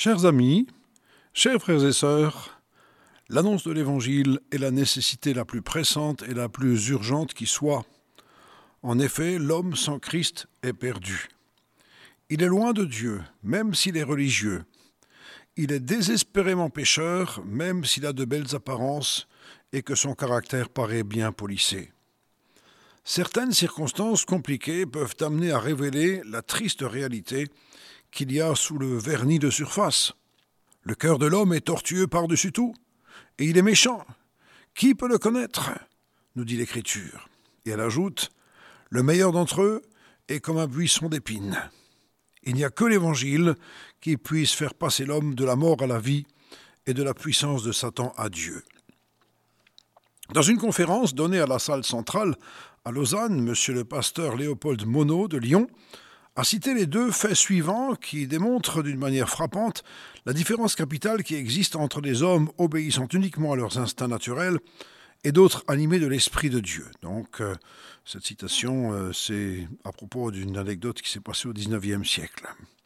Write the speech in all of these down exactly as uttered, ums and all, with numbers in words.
Chers amis, chers frères et sœurs, l'annonce de l'Évangile est la nécessité la plus pressante et la plus urgente qui soit. En effet, l'homme sans Christ est perdu. Il est loin de Dieu, même s'il est religieux. Il est désespérément pécheur, même s'il a de belles apparences et que son caractère paraît bien polissé. Certaines circonstances compliquées peuvent amener à révéler la triste réalité qu'il y a sous le vernis de surface. Le cœur de l'homme est tortueux par-dessus tout, et il est méchant. Qui peut le connaître ? Nous dit l'Écriture. Et elle ajoute, le meilleur d'entre eux est comme un buisson d'épines. Il n'y a que l'Évangile qui puisse faire passer l'homme de la mort à la vie et de la puissance de Satan à Dieu. Dans une conférence donnée à la salle centrale à Lausanne, monsieur le pasteur Léopold Monod de Lyon a cité les deux faits suivants qui démontrent d'une manière frappante la différence capitale qui existe entre des hommes obéissant uniquement à leurs instincts naturels et d'autres animés de l'Esprit de Dieu. Donc, euh, cette citation, euh, c'est à propos d'une anecdote qui s'est passée au dix-neuvième siècle.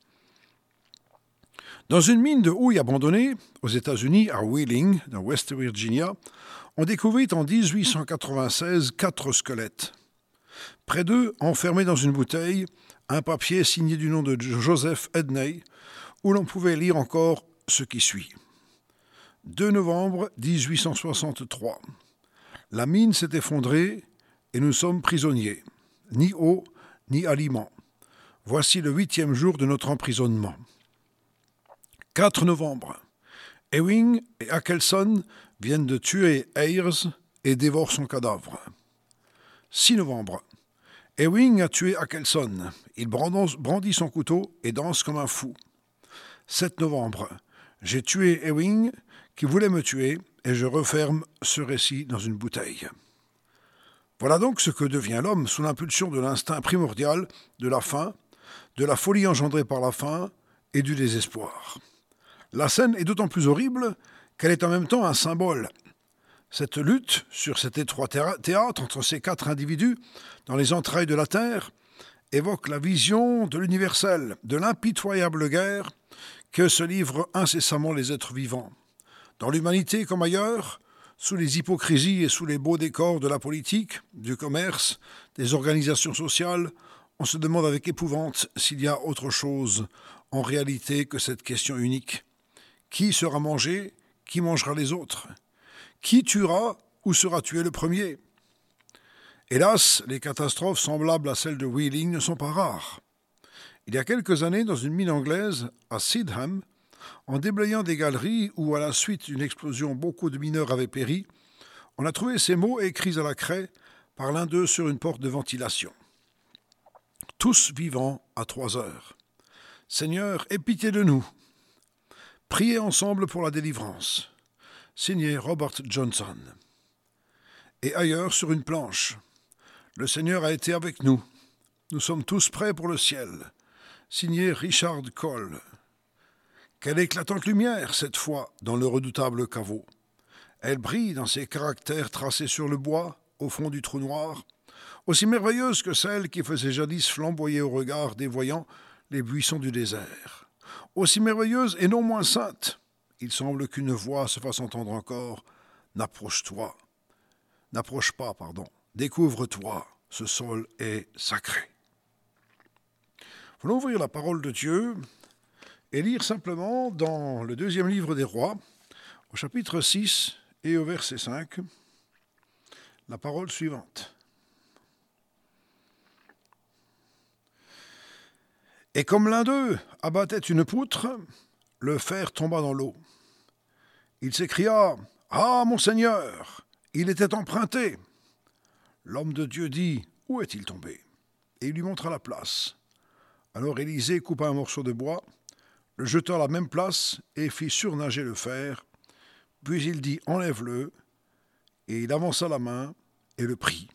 Dans une mine de houille abandonnée, aux États-Unis, à Wheeling, dans West Virginia, on découvrit en dix-huit cent quatre-vingt-seize quatre squelettes. Près d'eux, enfermés dans une bouteille, un papier signé du nom de Joseph Edney, où l'on pouvait lire encore ce qui suit. deux novembre dix-huit cent soixante-trois. La mine s'est effondrée et nous sommes prisonniers. Ni eau, ni aliments. Voici le huitième jour de notre emprisonnement. quatre novembre. Ewing et Ackelson viennent de tuer Ayers et dévorent son cadavre. six novembre. Ewing a tué Ackelson. Il brandit son couteau et danse comme un fou. sept novembre. J'ai tué Ewing qui voulait me tuer et je referme ce récit dans une bouteille. Voilà donc ce que devient l'homme sous l'impulsion de l'instinct primordial, de la faim, de la folie engendrée par la faim et du désespoir. La scène est d'autant plus horrible qu'elle est en même temps un symbole. Cette lutte sur cet étroit théâtre entre ces quatre individus dans les entrailles de la terre évoque la vision de l'universel, de l'impitoyable guerre que se livrent incessamment les êtres vivants. Dans l'humanité comme ailleurs, sous les hypocrisies et sous les beaux décors de la politique, du commerce, des organisations sociales, on se demande avec épouvante s'il y a autre chose en réalité que cette question unique. Qui sera mangé ? Qui mangera les autres ? Qui tuera ou sera tué le premier ? Hélas, les catastrophes semblables à celles de Wheeling ne sont pas rares. Il y a quelques années, dans une mine anglaise, à Sydenham, en déblayant des galeries où, à la suite d'une explosion, beaucoup de mineurs avaient péri, on a trouvé ces mots écrits à la craie par l'un d'eux sur une porte de ventilation. « Tous vivants à trois heures. Seigneur, aie pitié de nous. Priez ensemble pour la délivrance. » Signé Robert Johnson. Et ailleurs, sur une planche, « Le Seigneur a été avec nous. Nous sommes tous prêts pour le ciel. » Signé Richard Cole. Quelle éclatante lumière, cette fois, dans le redoutable caveau. Elle brille dans ses caractères tracés sur le bois, au fond du trou noir, aussi merveilleuse que celle qui faisait jadis flamboyer au regard des voyants les buissons du désert. Aussi merveilleuse et non moins sainte. Il semble qu'une voix se fasse entendre encore. « N'approche-toi. N'approche pas, pardon. Découvre-toi. Ce sol est sacré. » Voulons ouvrir la parole de Dieu et lire simplement dans le deuxième livre des rois, au chapitre six et au verset cinq, la parole suivante. Et comme l'un d'eux abattait une poutre, le fer tomba dans l'eau. Il s'écria « Ah, mon Seigneur, il était emprunté !» L'homme de Dieu dit « Où est-il tombé ?» Et il lui montra la place. Alors Élisée coupa un morceau de bois, le jeta à la même place et fit surnager le fer. Puis il dit « Enlève-le » et il avança la main et le prit.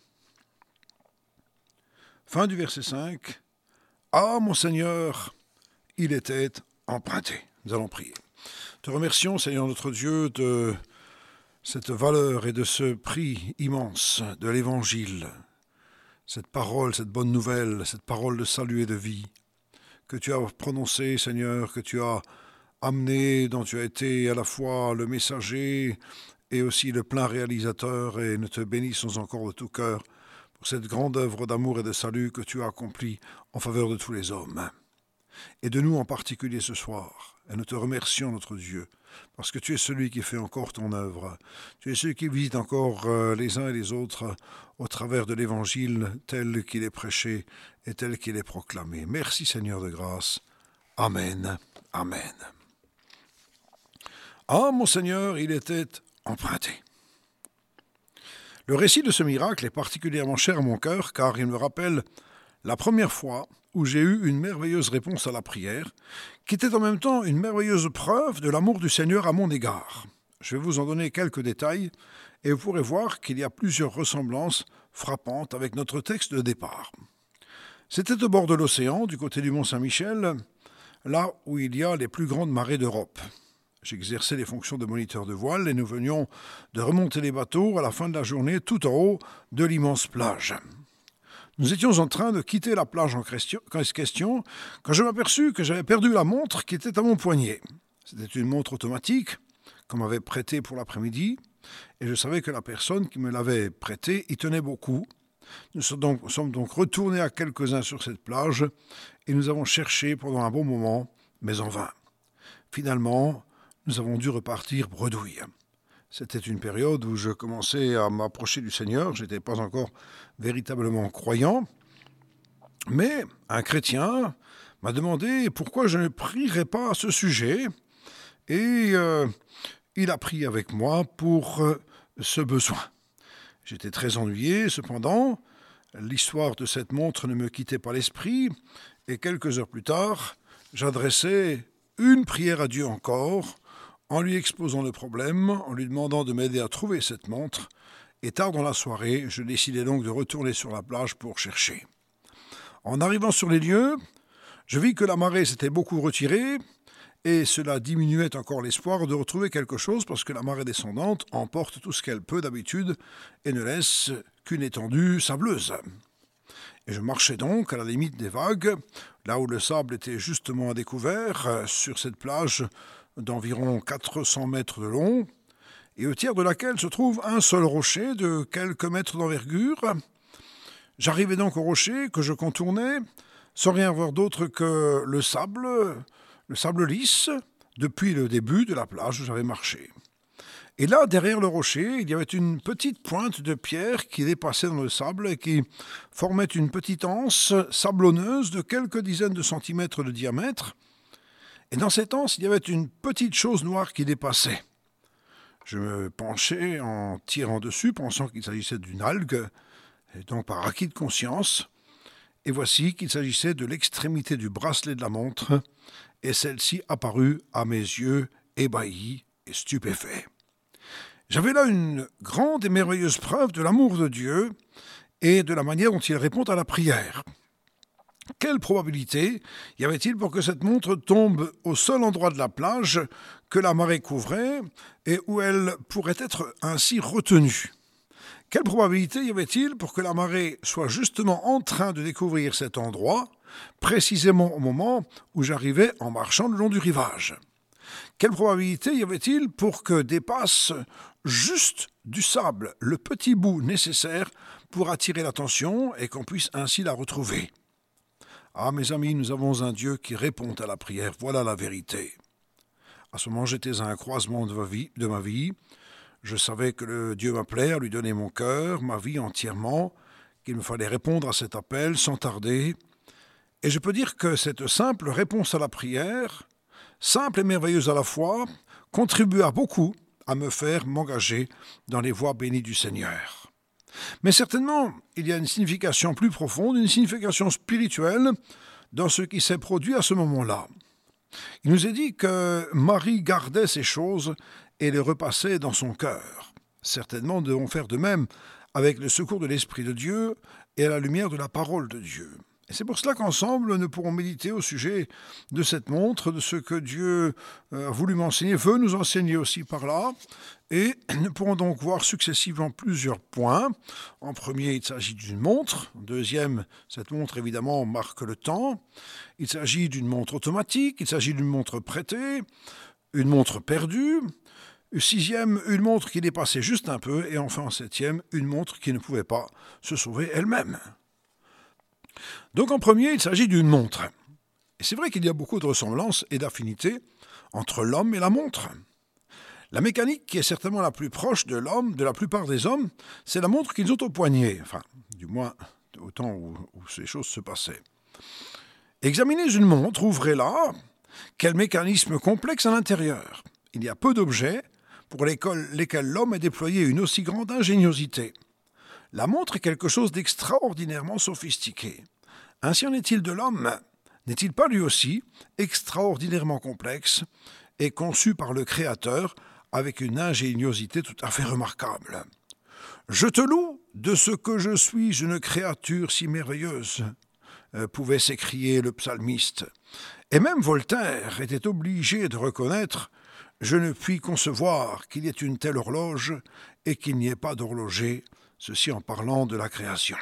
Fin du verset cinq. « Ah, mon Seigneur, il était emprunté. » Nous allons prier. Te remercions, Seigneur notre Dieu, de cette valeur et de ce prix immense de l'Évangile, cette parole, cette bonne nouvelle, cette parole de salut et de vie que tu as prononcée, Seigneur, que tu as amené, dont tu as été à la fois le messager et aussi le plein réalisateur, et nous te bénissons encore de tout cœur pour cette grande œuvre d'amour et de salut que tu as accomplie en faveur de tous les hommes. Et de nous en particulier ce soir. Et nous te remercions, notre Dieu, parce que tu es celui qui fait encore ton œuvre. Tu es celui qui visite encore euh, les uns et les autres euh, au travers de l'Évangile tel qu'il est prêché et tel qu'il est proclamé. Merci Seigneur de grâce. Amen. Amen. Ah, mon Seigneur, il était emprunté. Le récit de ce miracle est particulièrement cher à mon cœur car il me rappelle la première fois où j'ai eu une merveilleuse réponse à la prière, qui était en même temps une merveilleuse preuve de l'amour du Seigneur à mon égard. Je vais vous en donner quelques détails, et vous pourrez voir qu'il y a plusieurs ressemblances frappantes avec notre texte de départ. C'était au bord de l'océan, du côté du Mont-Saint-Michel, là où il y a les plus grandes marées d'Europe. J'exerçais les fonctions de moniteur de voile, et nous venions de remonter les bateaux à la fin de la journée tout en haut de l'immense plage. Nous étions en train de quitter la plage en question quand je m'aperçus que j'avais perdu la montre qui était à mon poignet. C'était une montre automatique qu'on m'avait prêtée pour l'après-midi et je savais que la personne qui me l'avait prêtée y tenait beaucoup. Nous sommes donc, sommes donc retournés à quelques-uns sur cette plage et nous avons cherché pendant un bon moment, mais en vain. Finalement, nous avons dû repartir bredouille. C'était une période où je commençais à m'approcher du Seigneur. Je n'étais pas encore véritablement croyant. Mais un chrétien m'a demandé pourquoi je ne prierais pas à ce sujet. Et euh, il a prié avec moi pour euh, ce besoin. J'étais très ennuyé. Cependant, l'histoire de cette montre ne me quittait pas l'esprit. Et quelques heures plus tard, j'adressais une prière à Dieu encore, en lui exposant le problème, en lui demandant de m'aider à trouver cette montre, et tard dans la soirée, je décidai donc de retourner sur la plage pour chercher. En arrivant sur les lieux, je vis que la marée s'était beaucoup retirée, et cela diminuait encore l'espoir de retrouver quelque chose, parce que la marée descendante emporte tout ce qu'elle peut d'habitude, et ne laisse qu'une étendue sableuse. Et je marchais donc à la limite des vagues, là où le sable était justement à découvert, sur cette plage d'environ quatre cents mètres de long, et au tiers de laquelle se trouve un seul rocher de quelques mètres d'envergure. J'arrivais donc au rocher que je contournais, sans rien voir d'autre que le sable, le sable lisse, depuis le début de la plage où j'avais marché. Et là, derrière le rocher, il y avait une petite pointe de pierre qui dépassait dans le sable et qui formait une petite anse sablonneuse de quelques dizaines de centimètres de diamètre. Et dans cette anse, il y avait une petite chose noire qui dépassait. Je me penchai en tirant dessus, pensant qu'il s'agissait d'une algue, et donc par acquis de conscience. Et voici qu'il s'agissait de l'extrémité du bracelet de la montre, et celle-ci apparut à mes yeux ébahis et stupéfaits. J'avais là une grande et merveilleuse preuve de l'amour de Dieu et de la manière dont il répond à la prière. Quelle probabilité y avait-il pour que cette montre tombe au seul endroit de la plage que la marée couvrait et où elle pourrait être ainsi retenue? Quelle probabilité y avait-il pour que la marée soit justement en train de découvrir cet endroit, précisément au moment où j'arrivais en marchant le long du rivage? Quelle probabilité y avait-il pour que dépasse juste du sable le petit bout nécessaire pour attirer l'attention et qu'on puisse ainsi la retrouver? Ah, mes amis, nous avons un Dieu qui répond à la prière, voilà la vérité. À ce moment, j'étais à un croisement de ma vie. De ma vie. Je savais que le Dieu m'appelait à lui donner mon cœur, ma vie entièrement, qu'il me fallait répondre à cet appel sans tarder. Et je peux dire que cette simple réponse à la prière, simple et merveilleuse à la fois, contribua beaucoup à me faire m'engager dans les voies bénies du Seigneur. Mais certainement, il y a une signification plus profonde, une signification spirituelle dans ce qui s'est produit à ce moment-là. Il nous est dit que Marie gardait ces choses et les repassait dans son cœur. Certainement, nous devons faire de même avec le secours de l'Esprit de Dieu et à la lumière de la parole de Dieu. Et c'est pour cela qu'ensemble, nous pourrons méditer au sujet de cette montre, de ce que Dieu a voulu m'enseigner, veut nous enseigner aussi par là. Et nous pourrons donc voir successivement plusieurs points. En premier, il s'agit d'une montre. En deuxième, cette montre, évidemment, marque le temps. Il s'agit d'une montre automatique. Il s'agit d'une montre prêtée, une montre perdue. Sixième, une montre qui dépassait juste un peu. Et enfin, en septième, une montre qui ne pouvait pas se sauver elle-même. Donc en premier, il s'agit d'une montre. Et c'est vrai qu'il y a beaucoup de ressemblances et d'affinités entre l'homme et la montre. La mécanique qui est certainement la plus proche de l'homme, de la plupart des hommes, c'est la montre qu'ils ont au poignet, enfin, du moins au temps où, où ces choses se passaient. Examinez une montre, ouvrez-la, quel mécanisme complexe à l'intérieur. Il y a peu d'objets pour lesquels l'homme a déployé une aussi grande ingéniosité. La montre est quelque chose d'extraordinairement sophistiqué. Ainsi en est-il de l'homme, n'est-il pas lui aussi extraordinairement complexe et conçu par le Créateur avec une ingéniosité tout à fait remarquable. « Je te loue de ce que je suis une créature si merveilleuse », pouvait s'écrier le psalmiste. Et même Voltaire était obligé de reconnaître « Je ne puis concevoir qu'il y ait une telle horloge et qu'il n'y ait pas d'horloger », ceci en parlant de la création.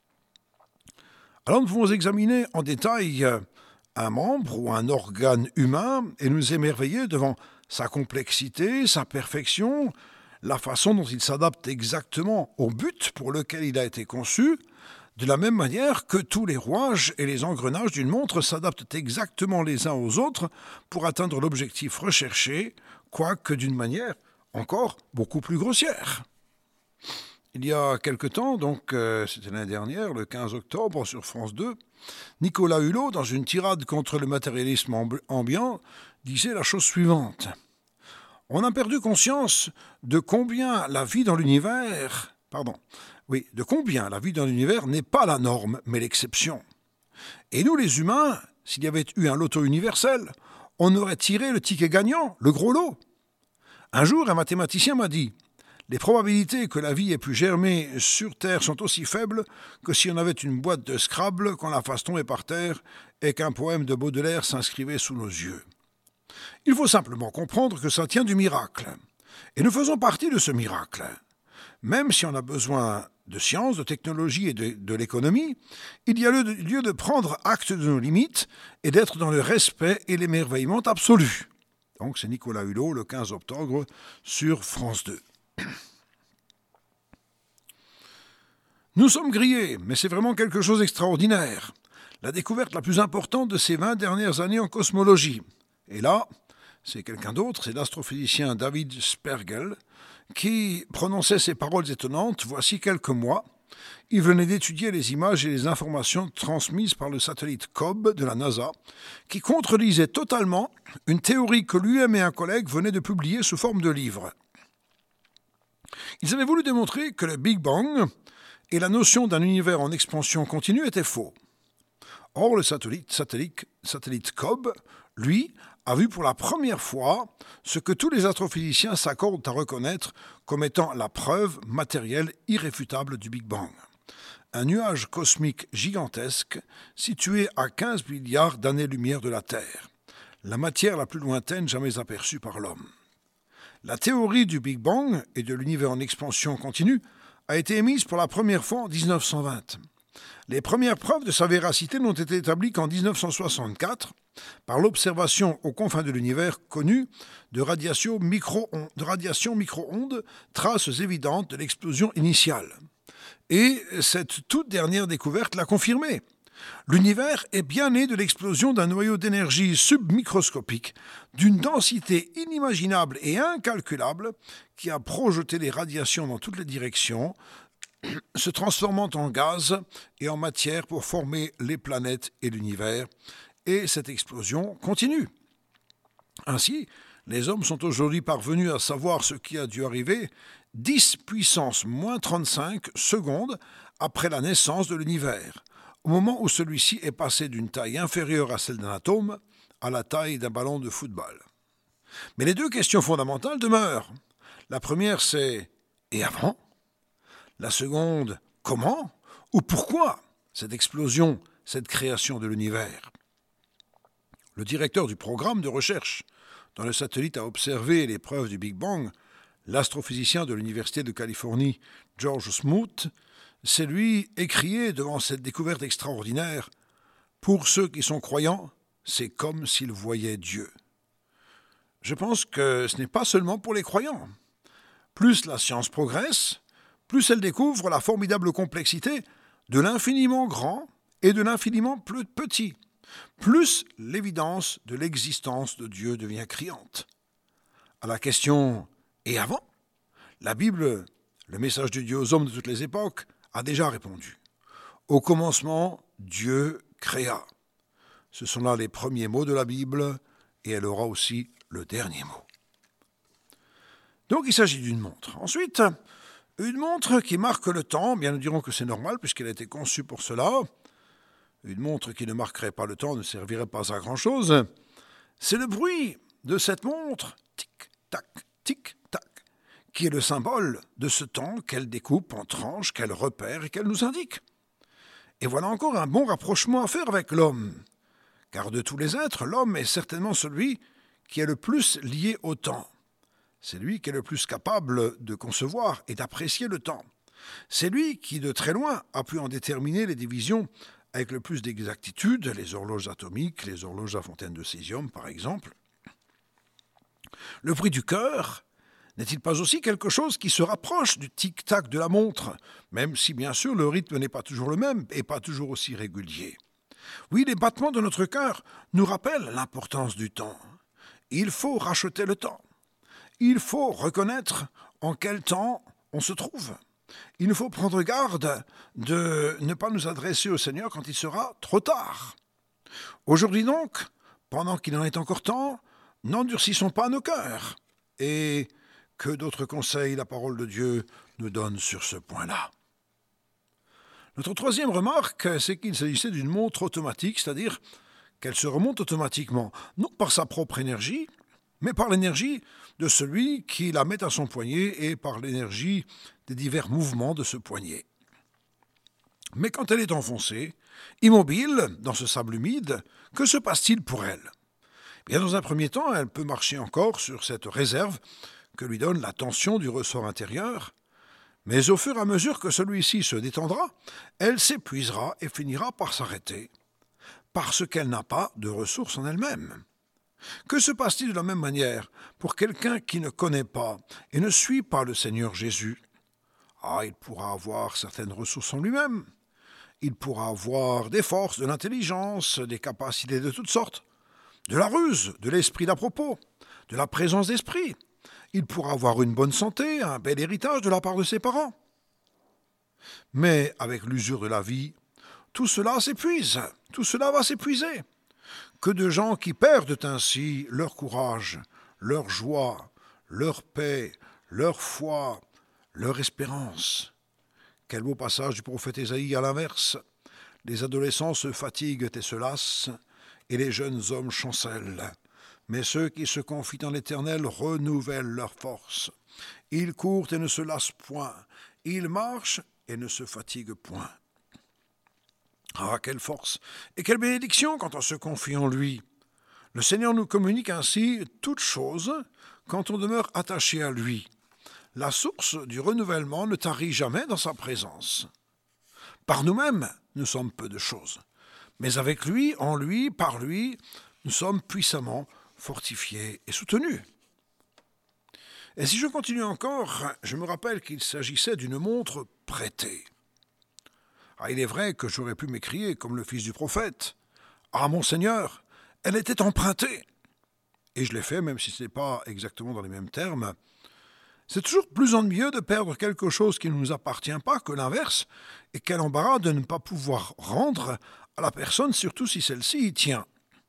Alors nous pouvons examiner en détail un membre ou un organe humain et nous émerveiller devant sa complexité, sa perfection, la façon dont il s'adapte exactement au but pour lequel il a été conçu, de la même manière que tous les rouages et les engrenages d'une montre s'adaptent exactement les uns aux autres pour atteindre l'objectif recherché, quoique d'une manière encore beaucoup plus grossière. Il y a quelque temps, donc euh, c'était l'année dernière, le quinze octobre sur France deux, Nicolas Hulot, dans une tirade contre le matérialisme amb- ambiant, disait la chose suivante. On a perdu conscience de combien la vie dans l'univers, pardon, oui, de combien la vie dans l'univers n'est pas la norme, mais l'exception. Et nous, les humains, s'il y avait eu un loto universel, on aurait tiré le ticket gagnant, le gros lot. Un jour, un mathématicien m'a dit « Les probabilités que la vie ait pu germer sur Terre sont aussi faibles que si on avait une boîte de Scrabble, qu'on la fasse tomber par terre et qu'un poème de Baudelaire s'inscrivait sous nos yeux. » Il faut simplement comprendre que ça tient du miracle. Et nous faisons partie de ce miracle. Même si on a besoin de science, de technologie et de, de l'économie, il y a lieu de, lieu de prendre acte de nos limites et d'être dans le respect et l'émerveillement absolu. Donc c'est Nicolas Hulot, le quinze octobre, sur France deux. Nous sommes grillés, mais c'est vraiment quelque chose d'extraordinaire. La découverte la plus importante de ces vingt dernières années en cosmologie. Et là, c'est quelqu'un d'autre, c'est l'astrophysicien David Spergel, qui prononçait ces paroles étonnantes voici quelques mois. Il venait d'étudier les images et les informations transmises par le satellite Cobb de la NASA, qui contredisait totalement une théorie que lui-même et un collègue venaient de publier sous forme de livre. Ils avaient voulu démontrer que le Big Bang et la notion d'un univers en expansion continue étaient faux. Or, le satellite, satellite, satellite Cobb, lui, a vu pour la première fois ce que tous les astrophysiciens s'accordent à reconnaître comme étant la preuve matérielle irréfutable du Big Bang. Un nuage cosmique gigantesque situé à quinze milliards d'années-lumière de la Terre, la matière la plus lointaine jamais aperçue par l'homme. La théorie du Big Bang et de l'univers en expansion continue a été émise pour la première fois en dix-neuf cent vingt. Les premières preuves de sa véracité n'ont été établies qu'en dix-neuf cent soixante-quatre par l'observation aux confins de l'univers connue de radiation micro-ondes, de radiation micro-ondes, traces évidentes de l'explosion initiale. Et cette toute dernière découverte l'a confirmé. L'univers est bien né de l'explosion d'un noyau d'énergie submicroscopique d'une densité inimaginable et incalculable qui a projeté les radiations dans toutes les directions, se transformant en gaz et en matière pour former les planètes et l'univers. Et cette explosion continue. Ainsi, les hommes sont aujourd'hui parvenus à savoir ce qui a dû arriver dix puissance moins trente-cinq secondes après la naissance de l'univers, au moment où celui-ci est passé d'une taille inférieure à celle d'un atome à la taille d'un ballon de football. Mais les deux questions fondamentales demeurent. La première, c'est « et avant ?» La seconde, « comment ?» ou « pourquoi ?» cette explosion cette création de l'univers. Le directeur du programme de recherche dont le satellite a observé les preuves du Big Bang, l'astrophysicien de l'Université de Californie, George Smoot, s'est lui écrié devant cette découverte extraordinaire « Pour ceux qui sont croyants, c'est comme s'ils voyaient Dieu ». Je pense que ce n'est pas seulement pour les croyants. Plus la science progresse, plus elle découvre la formidable complexité de l'infiniment grand et de l'infiniment petit, plus l'évidence de l'existence de Dieu devient criante. À la question « et avant ?» la Bible, le message de Dieu aux hommes de toutes les époques, a déjà répondu. Au commencement, Dieu créa. Ce sont là les premiers mots de la Bible et elle aura aussi le dernier mot. Donc il s'agit d'une montre. Ensuite, une montre qui marque le temps, bien nous dirons que c'est normal puisqu'elle a été conçue pour cela. Une montre qui ne marquerait pas le temps ne servirait pas à grand-chose. C'est le bruit de cette montre, tic-tac, tic-tac, qui est le symbole de ce temps qu'elle découpe en tranches, qu'elle repère et qu'elle nous indique. Et voilà encore un bon rapprochement à faire avec l'homme. Car de tous les êtres, l'homme est certainement celui qui est le plus lié au temps. C'est lui qui est le plus capable de concevoir et d'apprécier le temps. C'est lui qui, de très loin, a pu en déterminer les divisions avec le plus d'exactitude, les horloges atomiques, les horloges à fontaine de césium, par exemple. Le bruit du cœur n'est-il pas aussi quelque chose qui se rapproche du tic-tac de la montre, même si, bien sûr, le rythme n'est pas toujours le même et pas toujours aussi régulier. Oui, les battements de notre cœur nous rappellent l'importance du temps. Il faut racheter le temps. Il faut reconnaître en quel temps on se trouve. Il faut prendre garde de ne pas nous adresser au Seigneur quand il sera trop tard. Aujourd'hui donc, pendant qu'il en est encore temps, n'endurcissons pas nos cœurs. Et que d'autres conseils la parole de Dieu nous donne sur ce point-là. Notre troisième remarque, c'est qu'il s'agissait d'une montre automatique, c'est-à-dire qu'elle se remonte automatiquement, non par sa propre énergie, mais par l'énergie de celui qui la met à son poignet et par l'énergie des divers mouvements de ce poignet. Mais quand elle est enfoncée, immobile, dans ce sable humide, que se passe-t-il pour elle ? Bien, dans un premier temps, elle peut marcher encore sur cette réserve que lui donne la tension du ressort intérieur, mais au fur et à mesure que celui-ci se détendra, elle s'épuisera et finira par s'arrêter, parce qu'elle n'a pas de ressources en elle-même. Que se passe-t-il de la même manière pour quelqu'un qui ne connaît pas et ne suit pas le Seigneur Jésus ? Ah, il pourra avoir certaines ressources en lui-même. Il pourra avoir des forces, de l'intelligence, des capacités de toutes sortes, de la ruse, de l'esprit d'à propos, de la présence d'esprit. Il pourra avoir une bonne santé, un bel héritage de la part de ses parents. Mais avec l'usure de la vie, tout cela s'épuise, tout cela va s'épuiser. Que de gens qui perdent ainsi leur courage, leur joie, leur paix, leur foi, leur espérance. Quel beau passage du prophète Ésaïe à l'inverse. Les adolescents se fatiguent et se lassent, et les jeunes hommes chancellent. Mais ceux qui se confient en l'Éternel renouvellent leur force. Ils courent et ne se lassent point. Ils marchent et ne se fatiguent point. Ah, quelle force et quelle bénédiction quand on se confie en lui. Le Seigneur nous communique ainsi toutes choses quand on demeure attaché à lui. La source du renouvellement ne tarit jamais dans sa présence. Par nous-mêmes, nous sommes peu de choses. Mais avec lui, en lui, par lui, nous sommes puissamment fortifiés et soutenus. Et si je continue encore, je me rappelle qu'il s'agissait d'une montre prêtée. Ah, il est vrai que j'aurais pu m'écrier comme le fils du prophète. « Ah, mon Seigneur, elle était empruntée !» Et je l'ai fait, même si ce n'est pas exactement dans les mêmes termes. C'est toujours plus ennuyeux de perdre quelque chose qui ne nous appartient pas que l'inverse, et quel embarras de ne pas pouvoir rendre à la personne, surtout si celle-ci y tient.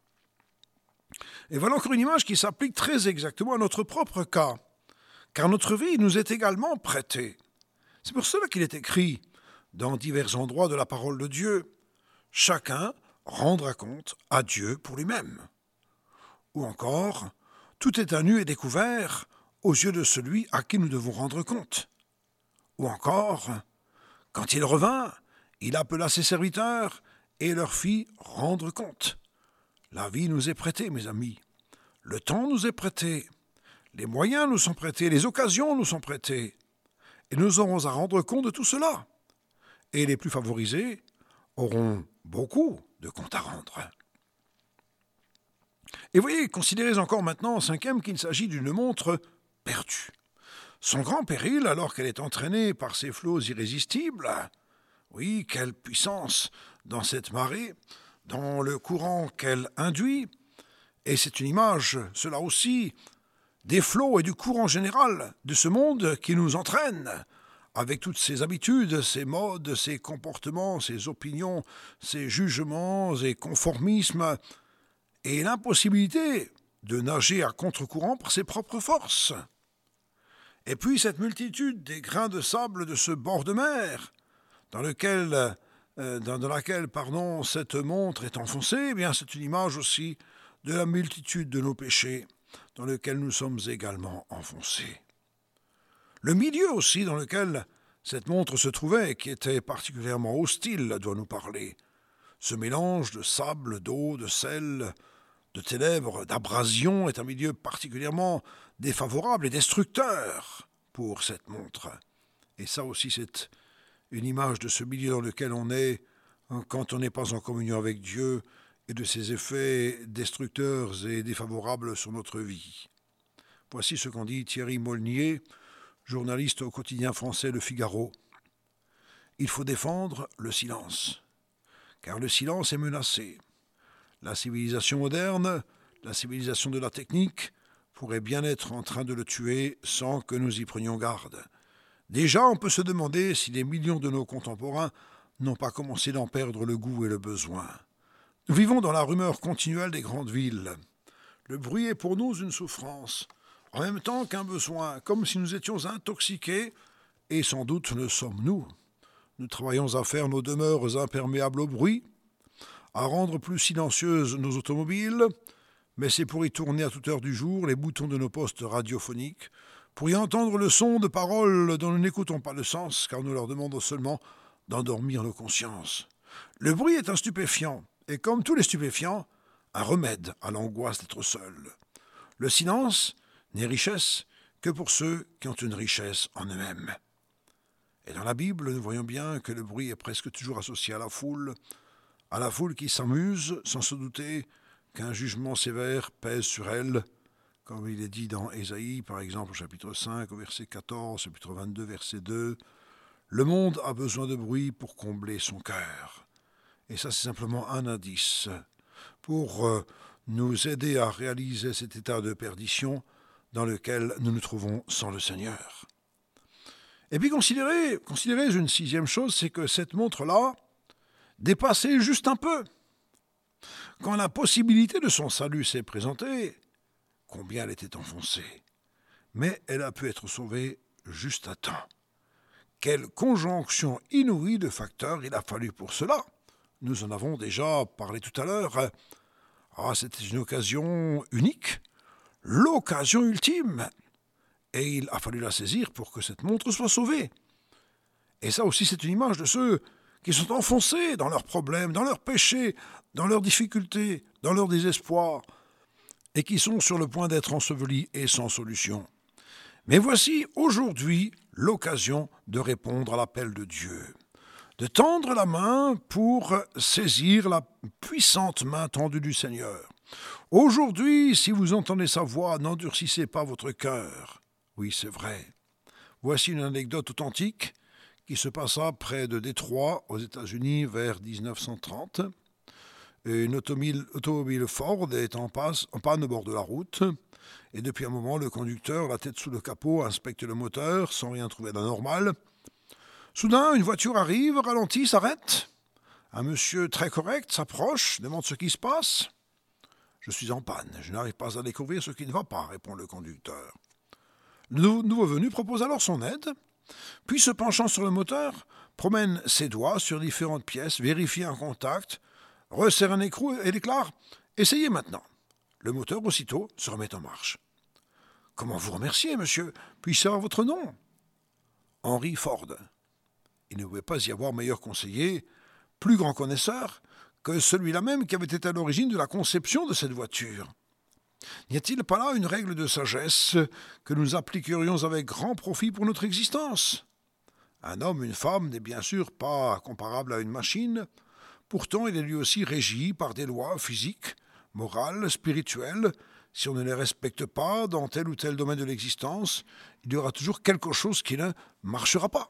Et voilà encore une image qui s'applique très exactement à notre propre cas, car notre vie nous est également prêtée. C'est pour cela qu'il est écrit dans divers endroits de la parole de Dieu, « Chacun rendra compte à Dieu pour lui-même ». Ou encore, « Tout est à nu et découvert aux yeux de celui à qui nous devons rendre compte ». Ou encore, « Quand il revint, il appela ses serviteurs et leur fit rendre compte. La vie nous est prêtée, mes amis. Le temps nous est prêté. Les moyens nous sont prêtés. Les occasions nous sont prêtées. Et nous aurons à rendre compte de tout cela. Et les plus favorisés auront beaucoup de comptes à rendre. Et voyez, considérez encore maintenant, en cinquième, qu'il s'agit d'une montre perdue. Son grand péril, alors qu'elle est entraînée par ces flots irrésistibles, oui, quelle puissance dans cette marée, dans le courant qu'elle induit, et c'est une image, cela aussi, des flots et du courant général de ce monde qui nous entraîne, avec toutes ses habitudes, ses modes, ses comportements, ses opinions, ses jugements et conformismes, et l'impossibilité de nager à contre-courant par ses propres forces. Et puis cette multitude des grains de sable de ce bord de mer, dans lequel, euh, dans, dans laquelle pardon, cette montre est enfoncée, eh bien c'est une image aussi de la multitude de nos péchés, dans lequel nous sommes également enfoncés. Le milieu aussi dans lequel cette montre se trouvait, qui était particulièrement hostile, doit nous parler. Ce mélange de sable, d'eau, de sel, de ténèbres, d'abrasion est un milieu particulièrement défavorable et destructeur pour cette montre. Et ça aussi, c'est une image de ce milieu dans lequel on est quand on n'est pas en communion avec Dieu et de ses effets destructeurs et défavorables sur notre vie. Voici ce qu'en dit Thierry Molnier, journaliste au quotidien français Le Figaro. Il faut défendre le silence, car le silence est menacé. La civilisation moderne, la civilisation de la technique, pourrait bien être en train de le tuer sans que nous y prenions garde. Déjà, on peut se demander si les millions de nos contemporains n'ont pas commencé d'en perdre le goût et le besoin. Nous vivons dans la rumeur continuelle des grandes villes. Le bruit est pour nous une souffrance, en même temps qu'un besoin, comme si nous étions intoxiqués, et sans doute le sommes-nous. Nous travaillons à faire nos demeures imperméables au bruit, à rendre plus silencieuses nos automobiles, mais c'est pour y tourner à toute heure du jour les boutons de nos postes radiophoniques, pour y entendre le son de paroles dont nous n'écoutons pas le sens, car nous leur demandons seulement d'endormir nos consciences. Le bruit est un stupéfiant, et comme tous les stupéfiants, un remède à l'angoisse d'être seul. Le silence n'est richesse que pour ceux qui ont une richesse en eux-mêmes. Et dans la Bible, nous voyons bien que le bruit est presque toujours associé à la foule, à la foule qui s'amuse sans se douter qu'un jugement sévère pèse sur elle, comme il est dit dans Ésaïe, par exemple, au chapitre cinq, au verset quatorze, chapitre vingt-deux, verset deux. Le monde a besoin de bruit pour combler son cœur. Et ça, c'est simplement un indice pour euh, nous aider à réaliser cet état de perdition dans lequel nous nous trouvons sans le Seigneur. Et puis considérez, considérez une sixième chose, c'est que cette montre-là dépassait juste un peu. Quand la possibilité de son salut s'est présentée, combien elle était enfoncée. Mais elle a pu être sauvée juste à temps. Quelle conjonction inouïe de facteurs il a fallu pour cela. Nous en avons déjà parlé tout à l'heure. Ah, c'était une occasion unique, l'occasion ultime. Et il a fallu la saisir pour que cette montre soit sauvée. Et ça aussi, c'est une image de ceux qui sont enfoncés dans leurs problèmes, dans leurs péchés, dans leurs difficultés, dans leur désespoir, et qui sont sur le point d'être ensevelis et sans solution. Mais voici aujourd'hui l'occasion de répondre à l'appel de Dieu, de tendre la main pour saisir la puissante main tendue du Seigneur. Aujourd'hui, si vous entendez sa voix, n'endurcissez pas votre cœur. Oui, c'est vrai. Voici une anecdote authentique qui se passa près de Détroit, aux États-Unis, vers dix-neuf cent trente. Une automobile, automobile Ford est en, passe, en panne au bord de la route, et depuis un moment, le conducteur, la tête sous le capot, inspecte le moteur sans rien trouver d'anormal. Soudain, une voiture arrive, ralentit, s'arrête. Un monsieur très correct s'approche, demande ce qui se passe. « Je suis en panne, je n'arrive pas à découvrir ce qui ne va pas », répond le conducteur. Le nouveau venu propose alors son aide, puis se penchant sur le moteur, promène ses doigts sur différentes pièces, vérifie un contact, resserre un écrou et déclare « Essayez maintenant ». Le moteur aussitôt se remet en marche. « Comment vous remercier, monsieur ? Puis-je savoir votre nom ?»« Henry Ford. » Il ne pouvait pas y avoir meilleur conseiller, plus grand connaisseur que celui-là même qui avait été à l'origine de la conception de cette voiture. N'y a-t-il pas là une règle de sagesse que nous appliquerions avec grand profit pour notre existence ? Un homme, une femme n'est bien sûr pas comparable à une machine, pourtant il est lui aussi régi par des lois physiques, morales, spirituelles. Si on ne les respecte pas dans tel ou tel domaine de l'existence, il y aura toujours quelque chose qui ne marchera pas.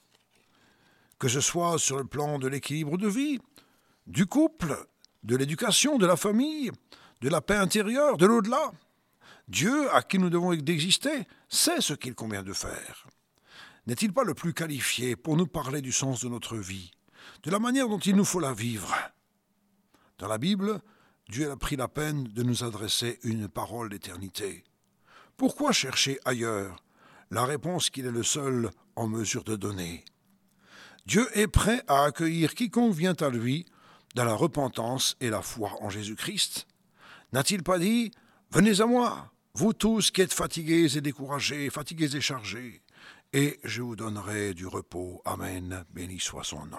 Que ce soit sur le plan de l'équilibre de vie, du couple, de l'éducation, de la famille, de la paix intérieure, de l'au-delà. Dieu, à qui nous devons d'exister, sait ce qu'il convient de faire. N'est-il pas le plus qualifié pour nous parler du sens de notre vie, de la manière dont il nous faut la vivre ? Dans la Bible, Dieu a pris la peine de nous adresser une parole d'éternité. Pourquoi chercher ailleurs la réponse qu'il est le seul en mesure de donner ? Dieu est prêt à accueillir quiconque vient à lui dans la repentance et la foi en Jésus-Christ. N'a-t-il pas dit « Venez à moi, vous tous qui êtes fatigués et découragés, fatigués et chargés, et je vous donnerai du repos. Amen. Béni soit son nom. »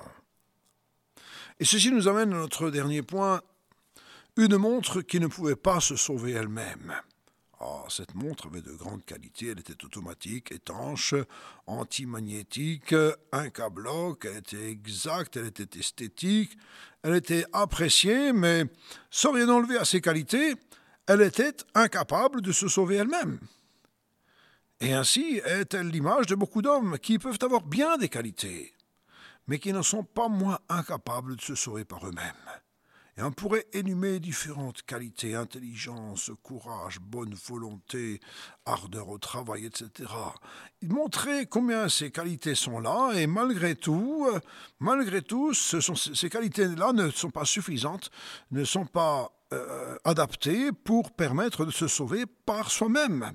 Et ceci nous amène à notre dernier point, une montre qui ne pouvait pas se sauver elle-même. Oh, cette montre avait de grandes qualités, elle était automatique, étanche, antimagnétique, incabloque, elle était exacte, elle était esthétique, elle était appréciée, mais sans rien enlever à ses qualités, elle était incapable de se sauver elle-même. Et ainsi est-elle l'image de beaucoup d'hommes qui peuvent avoir bien des qualités, mais qui ne sont pas moins incapables de se sauver par eux-mêmes. Et on pourrait énumérer différentes qualités, intelligence, courage, bonne volonté, ardeur au travail, et cetera. Montrer combien ces qualités sont là, et malgré tout, malgré tout, ce sont, ces qualités-là ne sont pas suffisantes, ne sont pas euh, adaptées pour permettre de se sauver par soi-même.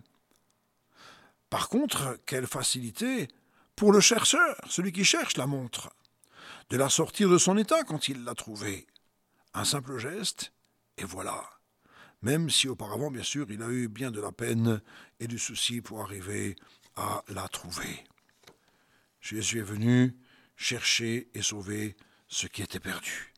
Par contre, quelle facilité pour le chercheur, celui qui cherche la montre, de la sortir de son état quand il l'a trouvée. Un simple geste, et voilà. Même si auparavant, bien sûr, il a eu bien de la peine et du souci pour arriver à la trouver. Jésus est venu chercher et sauver ce qui était perdu.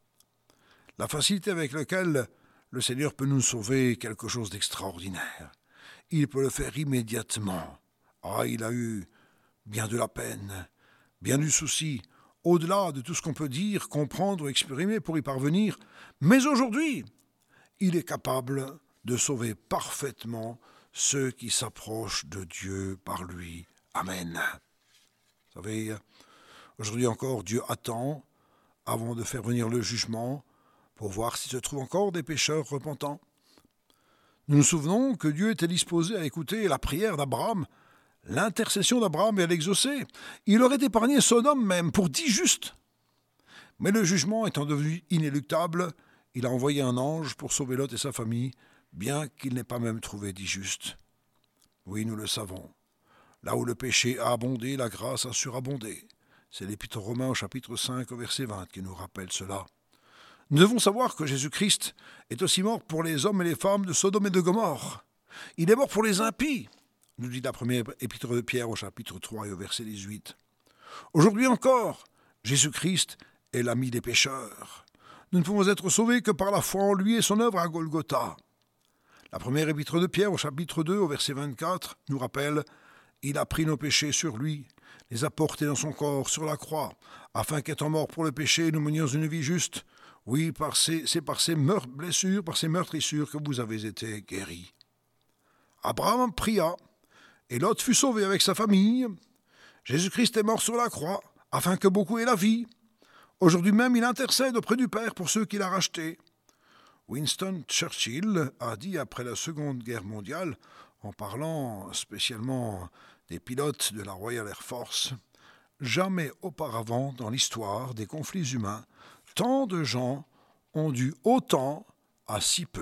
La facilité avec laquelle le Seigneur peut nous sauver est quelque chose d'extraordinaire. Il peut le faire immédiatement. Ah, il a eu bien de la peine, bien du souci, au-delà de tout ce qu'on peut dire, comprendre ou exprimer pour y parvenir. Mais aujourd'hui, il est capable de sauver parfaitement ceux qui s'approchent de Dieu par lui. Amen. Vous savez, aujourd'hui encore, Dieu attend, avant de faire venir le jugement, pour voir s'il se trouve encore des pécheurs repentants. Nous nous souvenons que Dieu était disposé à écouter la prière d'Abraham, l'intercession d'Abraham et à l'exaucer. Il aurait épargné Sodome même pour dix justes. Mais le jugement étant devenu inéluctable, il a envoyé un ange pour sauver Lot et sa famille, bien qu'il n'ait pas même trouvé dix justes. Oui, nous le savons. Là où le péché a abondé, la grâce a surabondé. C'est l'Épître aux Romains au chapitre cinq, au verset vingt, qui nous rappelle cela. Nous devons savoir que Jésus-Christ est aussi mort pour les hommes et les femmes de Sodome et de Gomorrhe. Il est mort pour les impies, nous dit la première épître de Pierre au chapitre trois et au verset dix-huit. Aujourd'hui encore, Jésus-Christ est l'ami des pécheurs. Nous ne pouvons être sauvés que par la foi en lui et son œuvre à Golgotha. La première épître de Pierre au chapitre deux au verset vingt-quatre nous rappelle « Il a pris nos péchés sur lui, les a portés dans son corps sur la croix, afin qu'étant mort pour le péché, nous menions une vie juste. Oui, par ces, c'est par ces meurtres, blessures, par ces meurtrissures que vous avez été guéris. » Abraham pria, et Lot fut sauvé avec sa famille. Jésus-Christ est mort sur la croix, afin que beaucoup aient la vie. Aujourd'hui même, il intercède auprès du Père pour ceux qu'il a rachetés. Winston Churchill a dit après la Seconde Guerre mondiale, en parlant spécialement des pilotes de la Royal Air Force, « Jamais auparavant dans l'histoire des conflits humains, tant de gens ont dû autant à si peu. »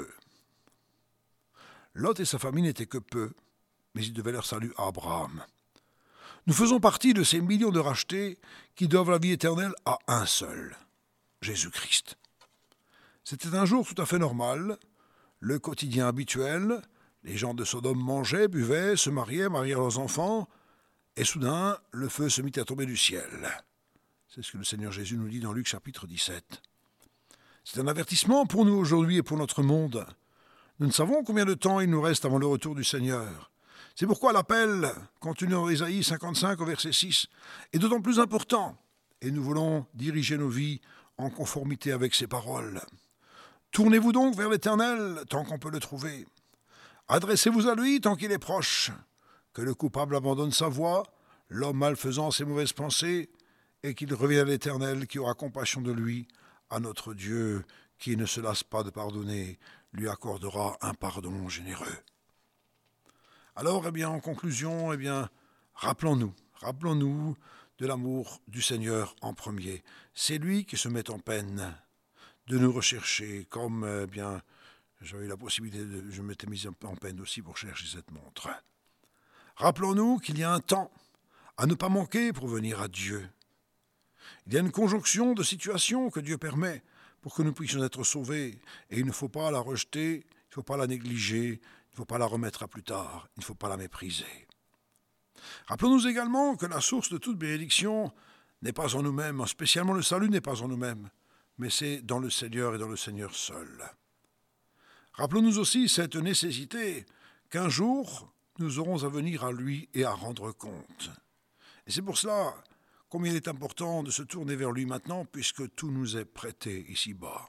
Lot et sa famille n'étaient que peu, mais ils devaient leur salut à Abraham. Nous faisons partie de ces millions de rachetés qui doivent la vie éternelle à un seul, Jésus-Christ. C'était un jour tout à fait normal, le quotidien habituel, les gens de Sodome mangeaient, buvaient, se mariaient, mariaient leurs enfants, et soudain, le feu se mit à tomber du ciel. C'est ce que le Seigneur Jésus nous dit dans Luc chapitre dix-sept. C'est un avertissement pour nous aujourd'hui et pour notre monde. Nous ne savons combien de temps il nous reste avant le retour du Seigneur. C'est pourquoi l'appel, contenu dans Ésaïe cinquante-cinq au verset six, est d'autant plus important, et nous voulons diriger nos vies en conformité avec ses paroles. Tournez-vous donc vers l'Éternel tant qu'on peut le trouver. Adressez-vous à lui tant qu'il est proche. Que le coupable abandonne sa voie, l'homme malfaisant ses mauvaises pensées, et qu'il revienne à l'Éternel qui aura compassion de lui, à notre Dieu qui ne se lasse pas de pardonner, lui accordera un pardon généreux. Alors, eh bien, en conclusion, eh bien, rappelons-nous, rappelons-nous de l'amour du Seigneur en premier. C'est lui qui se met en peine de nous rechercher, comme, eh bien, j'avais eu la possibilité de, je m'étais mis en peine aussi pour chercher cette montre. Rappelons-nous qu'il y a un temps à ne pas manquer pour venir à Dieu. Il y a une conjonction de situations que Dieu permet pour que nous puissions être sauvés, et il ne faut pas la rejeter, il ne faut pas la négliger, il ne faut pas la remettre à plus tard, il ne faut pas la mépriser. Rappelons-nous également que la source de toute bénédiction n'est pas en nous-mêmes, spécialement le salut n'est pas en nous-mêmes, mais c'est dans le Seigneur et dans le Seigneur seul. Rappelons-nous aussi cette nécessité qu'un jour, nous aurons à venir à lui et à rendre compte. Et c'est pour cela combien il est important de se tourner vers lui maintenant, puisque tout nous est prêté ici-bas.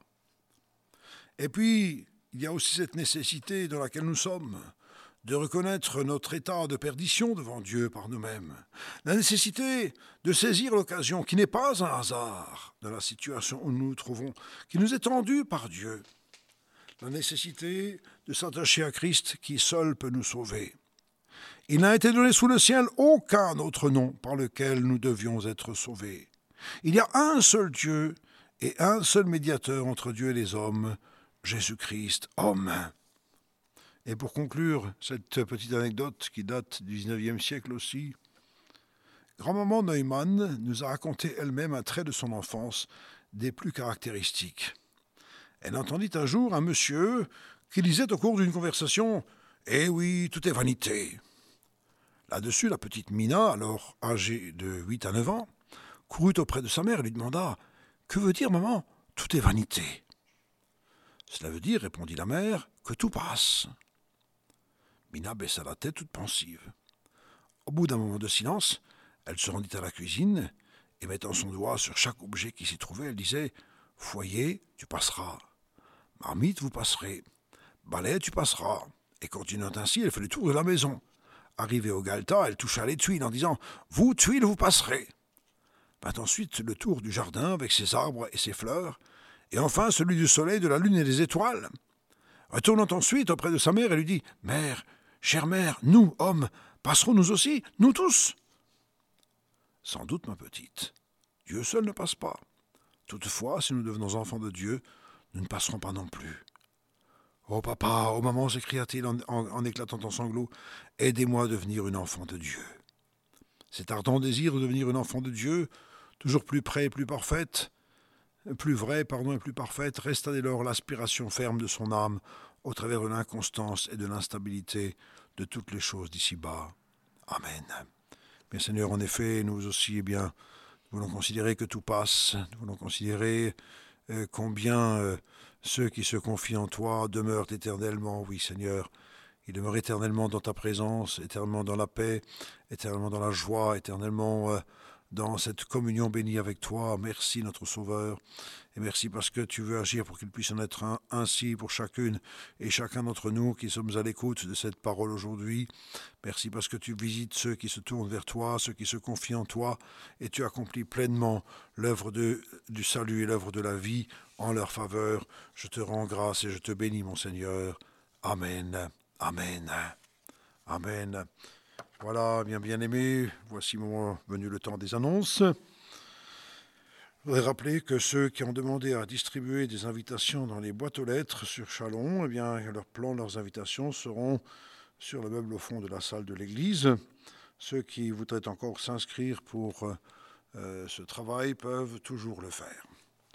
Et puis, il y a aussi cette nécessité dans laquelle nous sommes, de reconnaître notre état de perdition devant Dieu par nous-mêmes. La nécessité de saisir l'occasion, qui n'est pas un hasard de la situation où nous nous trouvons, qui nous est tendue par Dieu. La nécessité de s'attacher à Christ qui seul peut nous sauver. Il n'a été donné sous le ciel aucun autre nom par lequel nous devions être sauvés. Il y a un seul Dieu et un seul médiateur entre Dieu et les hommes, Jésus-Christ, homme. Et pour conclure cette petite anecdote qui date du dix-neuvième siècle aussi, grand-maman Neumann nous a raconté elle-même un trait de son enfance des plus caractéristiques. Elle entendit un jour un monsieur qui disait au cours d'une conversation « Eh oui, tout est vanité ». Là-dessus, la petite Mina, alors âgée de huit à neuf ans, courut auprès de sa mère et lui demanda « Que veut dire, maman, tout est vanité ?» Cela veut dire, répondit la mère, que tout passe. Mina baissa la tête toute pensive. Au bout d'un moment de silence, elle se rendit à la cuisine et mettant son doigt sur chaque objet qui s'y trouvait, elle disait « Foyer, tu passeras. Marmite, vous passerez. Balai, tu passeras. » Et continuant ainsi, elle fait le tour de la maison. Arrivée au galetas, elle toucha les tuiles en disant « Vous, tuiles, vous passerez !» Vint ensuite le tour du jardin avec ses arbres et ses fleurs, et enfin celui du soleil, de la lune et des étoiles. Retournant ensuite auprès de sa mère, elle lui dit « Mère, chère mère, nous, hommes, passerons nous aussi, nous tous ?» Sans doute, ma petite, Dieu seul ne passe pas. Toutefois, si nous devenons enfants de Dieu, nous ne passerons pas non plus. « Oh papa, oh maman !» s'écria-t-il en, en, en éclatant en sanglots, « aidez-moi à devenir une enfant de Dieu. » Cet ardent désir de devenir une enfant de Dieu, toujours plus près et plus parfaite, plus vrai, pardon, et plus parfaite, resta dès lors l'aspiration ferme de son âme au travers de l'inconstance et de l'instabilité de toutes les choses d'ici-bas. Amen. Bien Seigneur, en effet, nous aussi, eh bien, nous voulons considérer que tout passe, nous voulons considérer euh, combien euh, ceux qui se confient en toi demeurent éternellement, oui Seigneur, ils demeurent éternellement dans ta présence, éternellement dans la paix, éternellement dans la joie, éternellement euh, dans cette communion bénie avec toi. Merci notre Sauveur, et merci parce que tu veux agir pour qu'il puisse en être un, ainsi pour chacune et chacun d'entre nous qui sommes à l'écoute de cette parole aujourd'hui. Merci parce que tu visites ceux qui se tournent vers toi, ceux qui se confient en toi, et tu accomplis pleinement l'œuvre de, du salut et l'œuvre de la vie en leur faveur. Je te rends grâce et je te bénis, mon Seigneur. Amen. Amen. Amen. Voilà, bien bien aimé, voici moment venu le temps des annonces. Je voudrais rappeler que ceux qui ont demandé à distribuer des invitations dans les boîtes aux lettres sur Châlons, eh bien, leurs plans, leurs invitations seront sur le meuble au fond de la salle de l'église. Ceux qui voudraient encore s'inscrire pour euh, ce travail peuvent toujours le faire.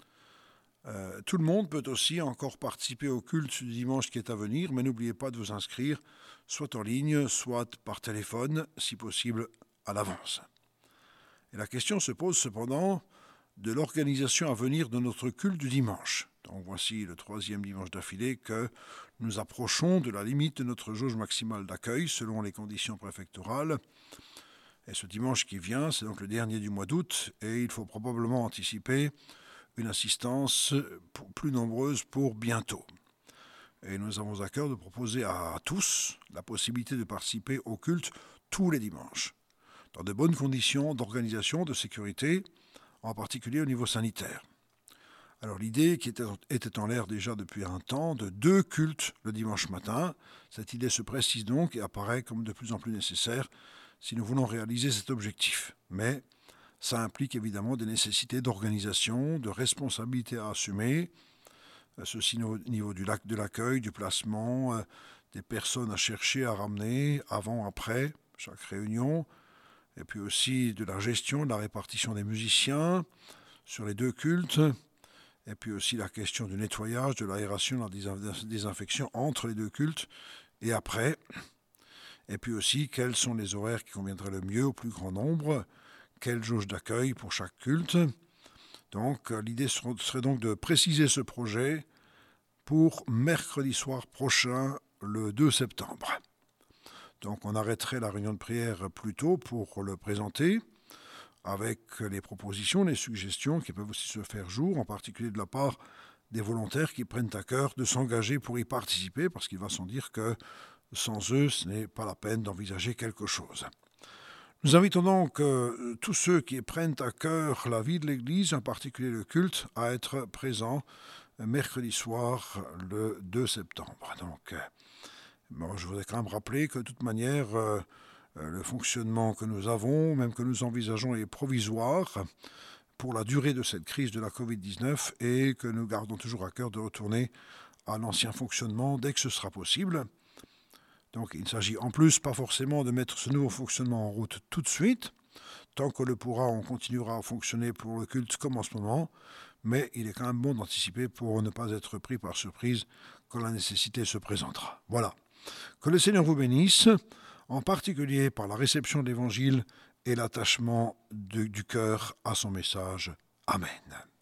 Euh, tout le monde peut aussi encore participer au culte du dimanche qui est à venir, mais n'oubliez pas de vous inscrire, soit en ligne, soit par téléphone, si possible à l'avance. Et la question se pose cependant de l'organisation à venir de notre culte du dimanche. Donc voici le troisième dimanche d'affilée que nous approchons de la limite de notre jauge maximale d'accueil selon les conditions préfectorales. Et ce dimanche qui vient, c'est donc le dernier du mois d'août, et il faut probablement anticiper une assistance plus nombreuse pour bientôt. Et nous avons à cœur de proposer à tous la possibilité de participer au culte tous les dimanches, dans de bonnes conditions d'organisation, de sécurité, en particulier au niveau sanitaire. Alors l'idée, qui était, était en l'air déjà depuis un temps, de deux cultes le dimanche matin, cette idée se précise donc et apparaît comme de plus en plus nécessaire si nous voulons réaliser cet objectif. Mais ça implique évidemment des nécessités d'organisation, de responsabilité à assumer, ceci au niveau du lac de l'accueil, du placement, euh, des personnes à chercher, à ramener, avant, après, chaque réunion, et puis aussi de la gestion, de la répartition des musiciens sur les deux cultes, et puis aussi la question du nettoyage, de l'aération, de la désinfection entre les deux cultes, et après, et puis aussi quels sont les horaires qui conviendraient le mieux au plus grand nombre, quelle jauge d'accueil pour chaque culte. Donc l'idée serait donc de préciser ce projet pour mercredi soir prochain, le deux septembre. Donc on arrêterait la réunion de prière plus tôt pour le présenter, avec les propositions, les suggestions qui peuvent aussi se faire jour, en particulier de la part des volontaires qui prennent à cœur de s'engager pour y participer, parce qu'il va sans dire que sans eux, ce n'est pas la peine d'envisager quelque chose. Nous invitons donc euh, tous ceux qui prennent à cœur la vie de l'Église, en particulier le culte, à être présents euh, mercredi soir, le deux septembre. Donc, euh, bon, je voudrais quand même rappeler que de toute manière, euh, euh, le fonctionnement que nous avons, même que nous envisageons, est provisoire pour la durée de cette crise de la covid dix-neuf et que nous gardons toujours à cœur de retourner à l'ancien fonctionnement dès que ce sera possible. Donc il ne s'agit en plus pas forcément de mettre ce nouveau fonctionnement en route tout de suite. Tant qu'on le pourra, on continuera à fonctionner pour le culte comme en ce moment, mais il est quand même bon d'anticiper pour ne pas être pris par surprise quand la nécessité se présentera. Voilà. Que le Seigneur vous bénisse, en particulier par la réception de l'Évangile et l'attachement de, du cœur à son message. Amen.